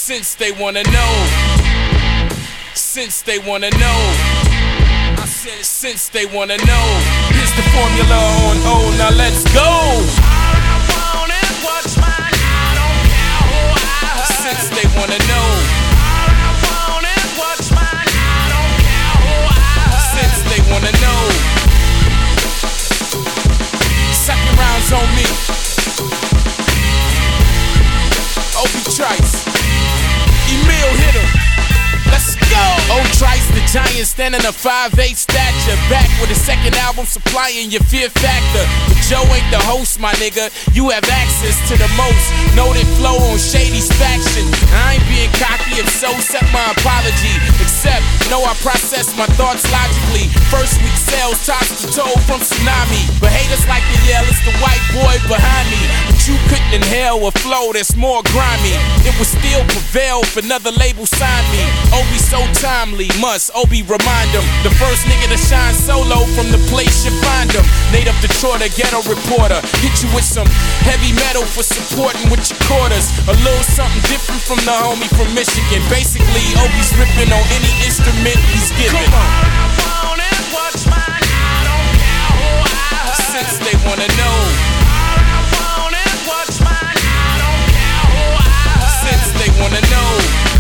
Since they wanna know. Since they wanna know. I said since they wanna know. Here's the formula on O, now let's go. All I want is what's mine, I don't care who I hurt. Since they wanna know. All I want is what's mine, I don't care who I hurt. Since they wanna know. Second round's on me. Obi Trice, Emil hit him. Let's go! Oh, Trice, the giant, standing a 5'8" stature. Back with a second album supplying your fear factor. But Joe ain't the host, my nigga. You have access to the most noted flow on Shady's faction. I ain't being cocky, if so, accept my apology. Except, know I process my thoughts logically. First week sales tops the toe from Tsunami. But haters like to yell, it's the white boy behind me. But you couldn't inhale a flow that's more grimy. It would still prevail if another label signed me. Obi so timely, must Obi remind him. The first nigga to shine solo from the place you find him. Native Detroit, a ghetto reporter. Hit you with some heavy metal for supporting with your quarters. A little something different from the homie from Michigan. Basically, Obi's ripping on any instrument he's given. Come on. All I want is what's mine, I don't care who I hurt. Since they wanna know. All I want is what's mine, I don't care who I hurt. Since they wanna know.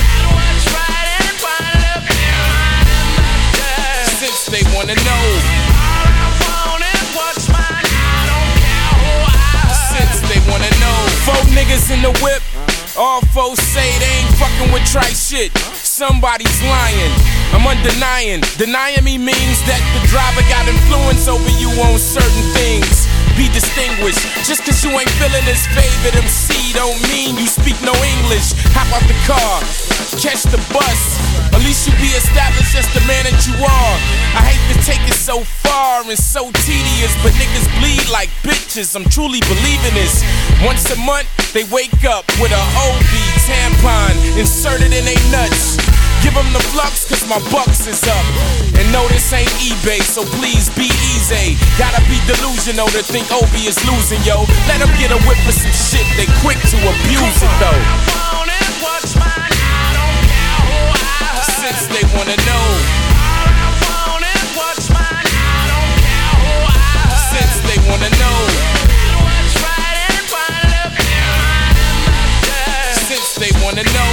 They wanna know. All I want is what's mine, I don't care who I hurt. Since they wanna know. 4 niggas in the whip, all 4 say they ain't fucking with Trice shit. Somebody's lying, I'm undenying. Denying me means that the driver got influence over you on certain things. Be distinguished, just cause you ain't feeling his favorite MC don't mean you speak no English. Hop out the car, catch the bus. At least you be established as the man that you are. I hate to take it so far and so tedious, but niggas bleed like bitches, I'm truly believing this. Once a month, they wake up with a OB tampon inserted in they nuts. Give them the flux, cause my bucks is up. And no, this ain't eBay, so please be easy. Gotta be delusional to think Obi is losing, yo. Let them get a whip for some shit, they quick to abuse it, though. All I want is what's mine, I don't care who I hurt. Since they wanna know. All I want is what's mine, I don't care who I hurt. Since they wanna know. What's right and what left behind in my dirt. Since they wanna know.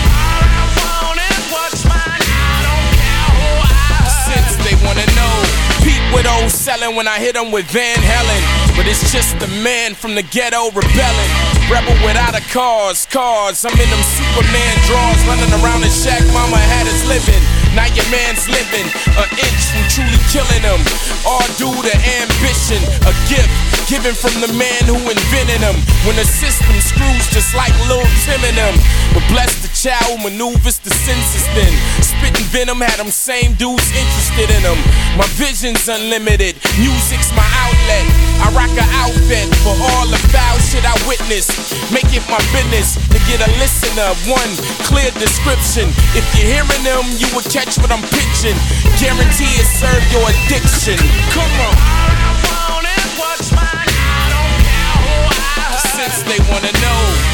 Wanna know. Pete with old selling when I hit him with Van Helen. But it's just the man from the ghetto rebelling. Rebel without a cause. I'm in them Superman drawers, running around the shack mama had us living. Now your man's living an inch from truly killing him. All due to ambition, a gift given from the man who invented him. When the system screws just like Lil Tim and them. But bless the child who maneuvers the census then. Spitting venom had them same dudes interested in them. My vision's unlimited, music's my outlet. I rock an outfit for all the foul shit I witness. Make it my business to get a listener. One clear description. If you're hearing them, you will catch what I'm pitching. Guarantee it serve your addiction. Come on. All I want is what's mine, I don't care who I hurt. Since they wanna know.